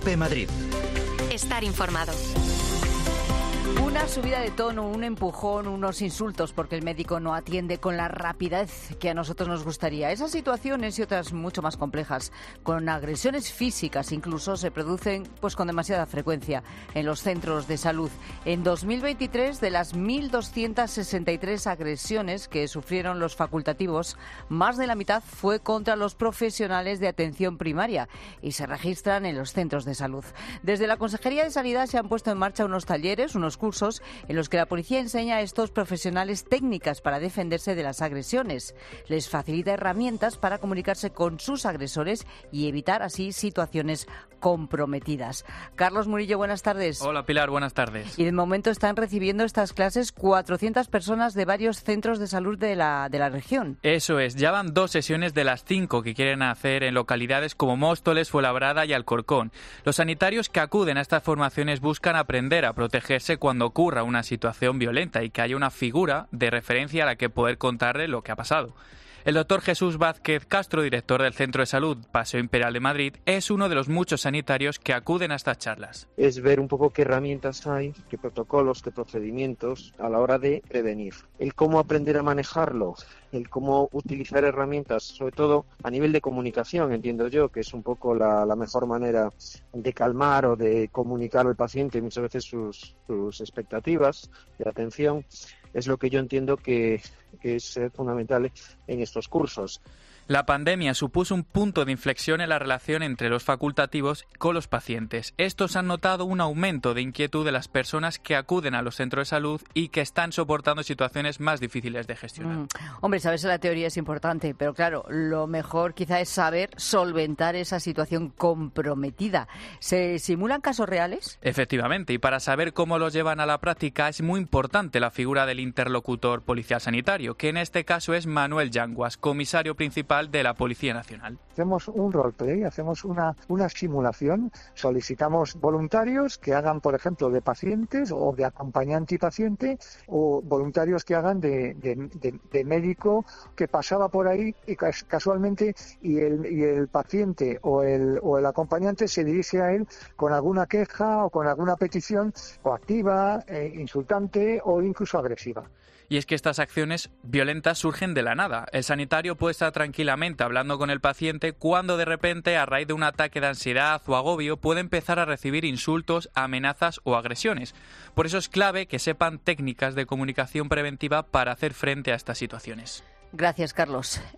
COPE Madrid. Estar informado. Una subida de tono, un empujón, unos insultos porque el médico no atiende con la rapidez que a nosotros nos gustaría. Esas situaciones y otras mucho más complejas, con agresiones físicas incluso, se producen pues con demasiada frecuencia en los centros de salud. En 2023, de las 1.263 agresiones que sufrieron los facultativos, más de la mitad fue contra los profesionales de atención primaria y se registran en los centros de salud. Desde la Consejería de Sanidad se han puesto en marcha unos talleres, unos cursos en los que la policía enseña a estos profesionales técnicas para defenderse de las agresiones. Les facilita herramientas para comunicarse con sus agresores y evitar así situaciones comprometidas. Carlos Murillo, buenas tardes. Hola Pilar, buenas tardes. Y de momento están recibiendo estas clases 400 personas de varios centros de salud de la región. Eso es, ya van 2 sesiones de las 5 que quieren hacer en localidades como Móstoles, Fuenlabrada y Alcorcón. Los sanitarios que acuden a estas formaciones buscan aprender a protegerse cuando ocurra una situación violenta y que haya una figura de referencia a la que poder contarle lo que ha pasado. El doctor Jesús Vázquez Castro, director del Centro de Salud Paseo Imperial de Madrid, es uno de los muchos sanitarios que acuden a estas charlas. Es ver un poco qué herramientas hay, qué protocolos, qué procedimientos a la hora de prevenir. El cómo aprender a manejarlo, el cómo utilizar herramientas, sobre todo a nivel de comunicación, entiendo yo, que es un poco la mejor manera de calmar o de comunicar al paciente muchas veces sus expectativas de atención. Es lo que yo entiendo que es fundamental en estos cursos. La pandemia supuso un punto de inflexión en la relación entre los facultativos con los pacientes. Estos han notado un aumento de inquietud de las personas que acuden a los centros de salud y que están soportando situaciones más difíciles de gestionar. Hombre, saberse la teoría es importante, pero claro, lo mejor quizá es saber solventar esa situación comprometida. ¿Se simulan casos reales? Efectivamente, y para saber cómo los llevan a la práctica es muy importante la figura del interlocutor policial sanitario, que en este caso es Manuel Yanguas, comisario principal de la Policía Nacional. Hacemos un roleplay, hacemos una simulación, solicitamos voluntarios que hagan, por ejemplo, de pacientes o de acompañante y paciente, o voluntarios que hagan de médico que pasaba por ahí y casualmente y el paciente o el acompañante se dirige a él con alguna queja o con alguna petición coactiva, insultante o incluso agresiva. Y es que estas acciones violentas surgen de la nada. El sanitario puede estar tranquilamente hablando con el paciente cuando de repente, a raíz de un ataque de ansiedad o agobio, puede empezar a recibir insultos, amenazas o agresiones. Por eso es clave que sepan técnicas de comunicación preventiva para hacer frente a estas situaciones. Gracias, Carlos.